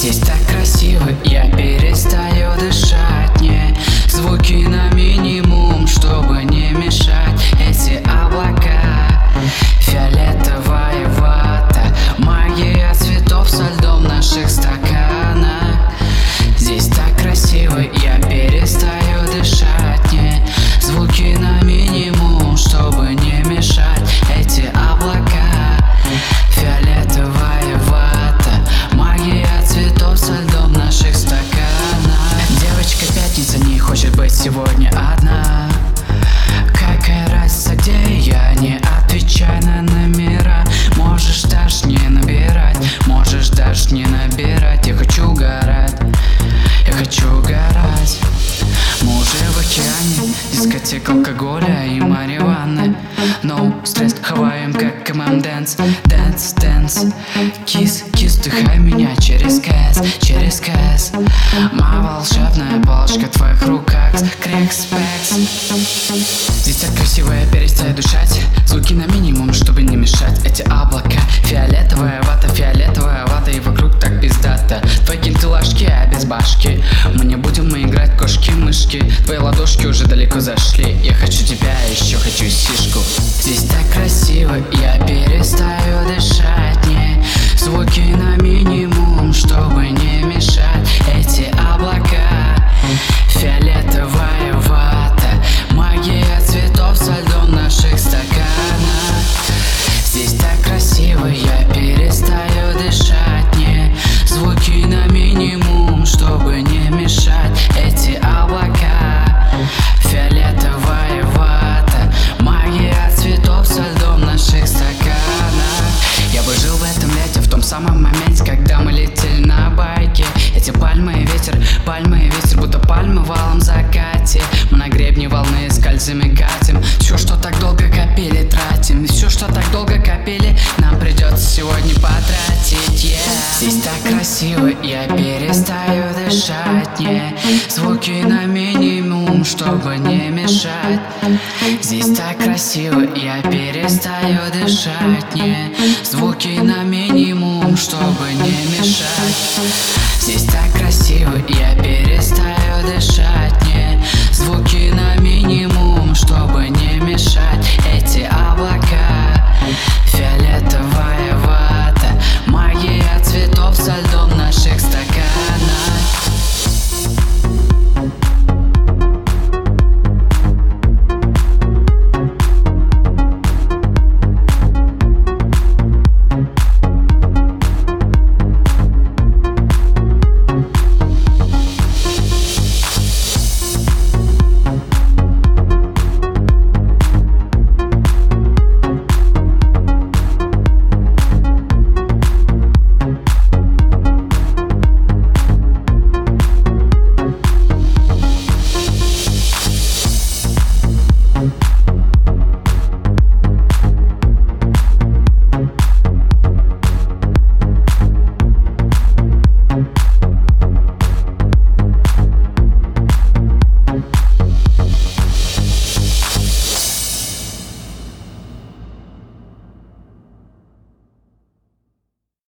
Здесь так красиво, я перестаю дышать. Не звуки на минимум, чтобы не мешать. Эти облака, фиолетовая вата, магия цветов со льдом в наших стаканах. Здесь так красиво, я перестаю дышать. Не звуки на минимум, чтобы не мешать. Эти облака, фиолетовая вата, магия цветов со льдом в наших стаканах. Девочка пятница не хочет быть сегодня одна. Какая разница, где я? Не отвечай на номера. Можешь даже не набирать, можешь даже не набирать. Я хочу угорать, я хочу угорать. Мы уже в океане, дискотека алкоголя и марихуаны. No стресс, хаваем как ММ-дэнс. Дэнс, дэнс, кис, кис, вдыхай меня через кэс, через кэс. Моя волшебная палочка в твоих руках. Крекс-пекс. Здесь так красиво, я перестаю дышать. Звуки на минимум, чтобы не мешать. Эти облака, фиолетовая вата, и вокруг так пиздато. Твои кентылашки, а без башки. Мы не будем играть кошки-мышки. Твои ладошки уже далеко зашли. Я хочу тебя, еще хочу сишку. Здесь так красиво, я перестаю дышать. Не звуки на минимум, чтобы не мешать. Эти облака, фиолетовая вата, магия цветов со льдом в наших стаканах. Здесь так красиво, я перестаю дышать. Не звуки на минимум, чтобы не мешать. Эти облака, фиолетовая вата, магия цветов со льдом в наших стаканах. Я бы жил в этом лете, в том самом моменте, когда мы летели на байке. Эти пальмы и ветер, будто пальмы в алом закате. Мы на гребне волны скользим и катим. Все, что так долго копили, тратим. Все, что так долго копили, нам придется сегодня потратить. Здесь так красиво, я перестаю дышать. Не звуки на минимум, чтобы не мешать. Здесь так красиво, я перестаю дышать. Не звуки на минимум, чтобы не мешать. Здесь так красиво, я перестаю дышать. Не звуки на минимум.